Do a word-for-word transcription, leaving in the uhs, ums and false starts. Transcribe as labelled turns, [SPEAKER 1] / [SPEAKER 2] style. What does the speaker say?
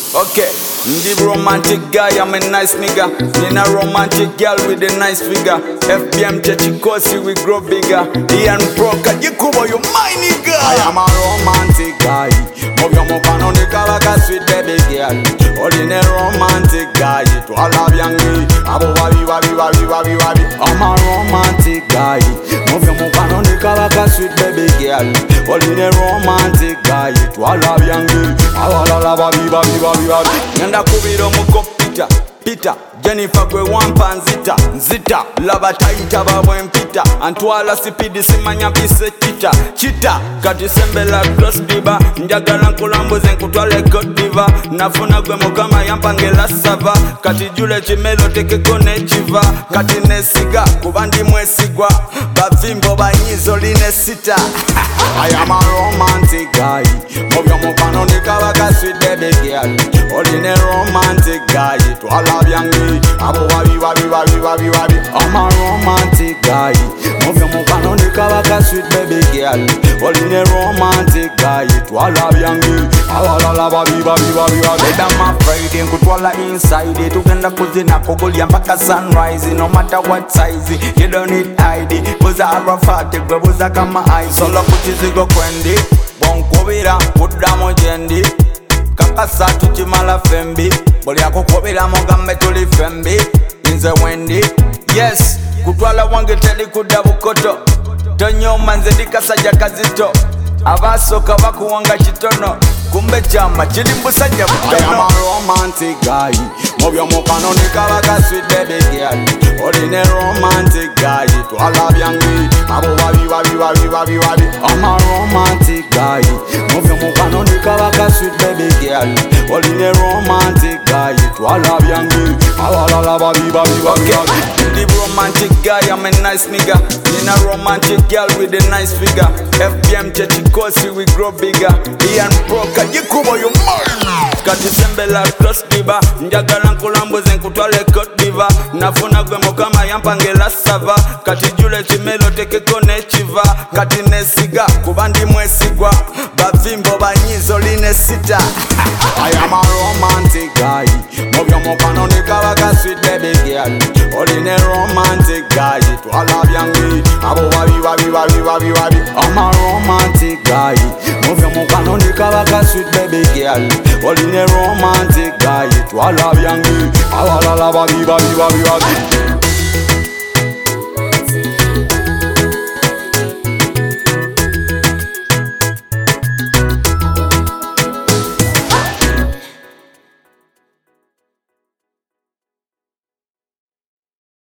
[SPEAKER 1] Okay, the romantic guy, I'm a nice nigga. In a romantic girl with a nice figure. F B M Chechikosi, we grow bigger. Ian Broker, you kubo, you my nigga. I am a romantic guy. Move your mukano nika like a sweet baby girl. All in a romantic guy. To all of young me. Abo wabi wabi wabi wabi wabi. I'm a romantic guy. Move your mukano nika like a sweet baby girl. All in a romantic guy. To all of young me. Abo la la babi babi babi babi. Nenda kubiro muko Peter Peter Jennifer kwe wampa nzita nzita laba taita babwe mpita antwala sipidi simanya bise chita chita kati sembela cross diva njagala nkulambuze nkutwale god diva nafuna gwe mukama yampangela sava kati jule chimelo tekeko nechiva kati nesiga kubandi mwesigwa bavimbo banyizo line sita I am a romantic guy. Move your mukano nikawaka sweet baby girl. All in a romantic guy. To all of young me. Abo wabi wabi wabi wabi wabi. I'm a romantic guy. Move your mukano nikawaka sweet baby girl. All in a romantic guy. To all of young me. Abo la la wabi wabi wabi wabi. I'm afraid in kutwala inside it. Tukenda kuzina kuguli mpaka sunrise. No matter what size. You don't need I D. Buza arafati gwe buza kama eyes. Solo kuchizigo kwendi. Bonkubira kudamo jendi. Kakasa tuchimala fembi. Boli yako kubira mogambe tuli fembi. Inze wendi. Yes, kutwala wange teli kudabukoto. Tonyo manze dikasajja kazito. Abasoka bakuwanga chitono. Kumbe chama chilimbusa jabutono. I am a romantic guy. Move your mukano nikawaka sweet baby girl. All in a romantic guy. To all of young me. Abo wabi wabi wabi wabi wabi. I'm a romantic guy. Move your mukano nikawaka sweet baby girl. All in a romantic guy. To all of young me. Abo la la wabi wabi wabi wabi. The romantic guy, I'm a nice nigga. In a romantic girl with a nice figure. F B M Chechikosi, we grow bigger. Ian Broker, you kubo, you mine. Kati sembela cross diva. Njagala nkulambuze nkutwale kot diva. Nafuna gwe mukama yampangela sava. Kati jule chimelo tekeko nechiva. Kati nesiga kubandi mwesigwa. Bavimbo banyizo line sita. I am a romantic guy. Move your mukano nikawaka sweet baby girl. All in a romantic guy. To all of young me. Abo wabi wabi wabi wabi wabi. I'm a romantic guy. Move your mukano nikawaka sweet baby girl. All in a romantic guy. To all of young me. Abo la la wabi wabi wabi wabi.